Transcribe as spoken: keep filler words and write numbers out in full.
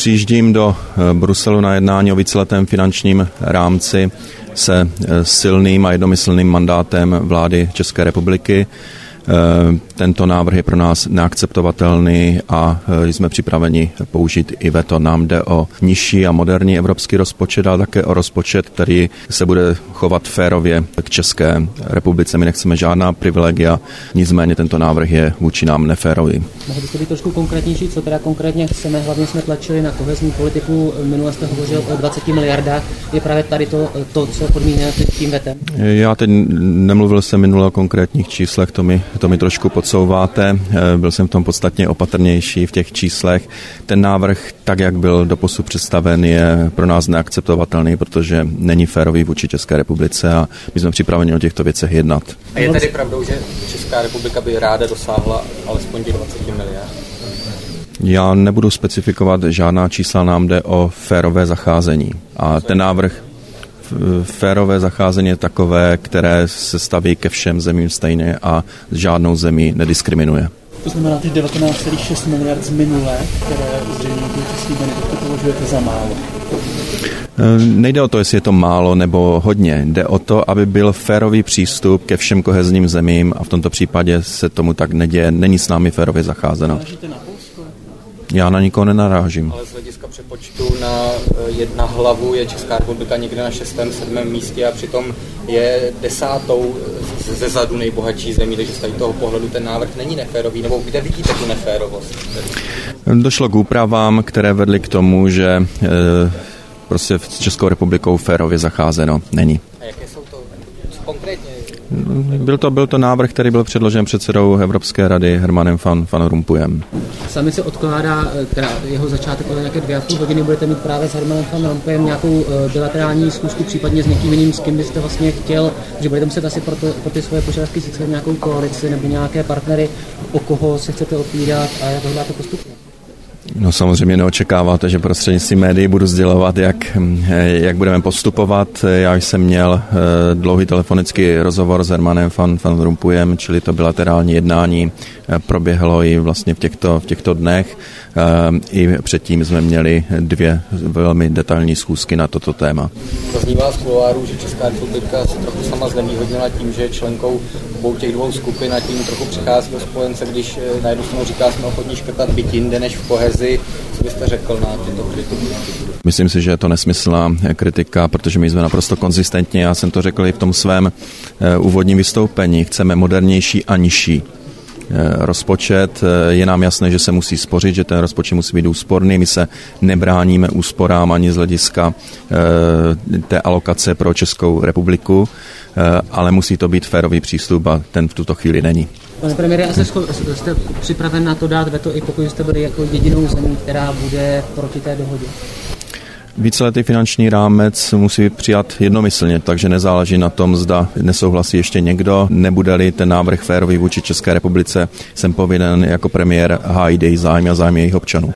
přijíždím do Bruselu na jednání o víceletém finančním rámci se silným a jednomyslným mandátem vlády České republiky. Tento návrh je pro nás neakceptovatelný a jsme připraveni použít i veto. Nám jde o nižší a moderní evropský rozpočet, ale také o rozpočet, který se bude chovat férově k České republice. My nechceme žádná privilegia, nicméně tento návrh je vůči nám neférový. Mohl byste být trošku konkrétnější, co teda konkrétně chceme? Hlavně jsme tlačili na kohezní politiku, minule jste hovořil o dvaceti miliardách. Je právě tady to, to co podmíněné tím vetem? Já teď nemluvil jsem minule o konkrétních číslech, to mi, to mi trošku podsouváte. Byl jsem v tom podstatně opatrnější v těch číslech. Ten návrh, tak jak byl doposud představen, je pro nás neakceptovatelný, protože není férový vůči České republice a my jsme připraveni o těchto věcech jednat. A je tedy pravdou, že Česká republika by ráda dosáhla alespoň těch dvacet miliard? Já nebudu specifikovat žádná čísla, nám jde o férové zacházení. A ten návrh férové zacházení je takové, které se staví ke všem zemím stejně a žádnou zemí nediskriminuje. To znamená, že devatenáct celá šest miliard z minulé, které zřejmě byly přislíbeny, to považujete za málo? Nejde o to, jestli je to málo nebo hodně. Jde o to, aby byl férový přístup ke všem kohezním zemím a v tomto případě se tomu tak neděje. Není s námi férově zacházeno. Narážíte na Polsko? Já na nikoho nenarážím. Ale z hlediska přepočtu na jedna hlavu je Česká republika někde na šestém, sedmém místě a přitom je desátou ze zadu nejbohatší zemí, takže z toho pohledu ten návrh není neférový, nebo kde vidíte tu neférovost? Došlo k úpravám, které vedly k tomu, že e, prostě s Českou republikou férově zacházeno není. A jaké jsou to konkrétně? Byl to, byl to návrh, který byl předložen předsedou Evropské rady Hermanem van, van Rompuyem. Sami se odkládá teda jeho začátek o nějaké dvě a půl hodiny. Budete mít právě s Hermanem van Rompuyem nějakou bilaterální schůzku, případně s někým jiným, s kým byste vlastně chtěl, že budete muset asi pro, to, pro ty svoje požadavky získat nějakou koalici nebo nějaké partnery, o koho se chcete opírat a jak hodláte postupovat? No samozřejmě neočekáváte, že prostřednictvím médií budu sdělovat, jak, jak budeme postupovat. Já jsem měl dlouhý telefonický rozhovor s Hermanem van, van Rompuyem, čili to bilaterální jednání proběhlo i vlastně v těchto, v těchto dnech. I předtím jsme měli dvě velmi detailní schůzky na toto téma. Zaznívá z kuloárů, že Česká republika se trochu sama znevýhodnila tím, že je členkou obou těch dvou skupin a tím trochu přichází o spojence, když na jednu stranu říká, jsme ochotní škrtat byt jinde než v kohezi. Co byste řekl na tyto kritiky? Myslím si, že je to nesmyslná kritika, protože my jsme naprosto konzistentní, já jsem to řekl i v tom svém úvodním vystoupení. Chceme modernější a nižší rozpočet. Je nám jasné, že se musí spořit, že ten rozpočet musí být úsporný. My se nebráníme úsporám ani z hlediska té alokace pro Českou republiku, ale musí to být férový přístup a ten v tuto chvíli není. Pane premiére, jste, jste připraven na to dát veto, i pokud jste byli jako jedinou zemí, která bude proti té dohodě? Víceletý finanční rámec musí být přijat jednomyslně, takže nezáleží na tom, zda nesouhlasí ještě někdo. Nebude-li ten návrh férový vůči České republice, jsem povinen jako premiér hájit její zájmy a zájmy jejich občanů.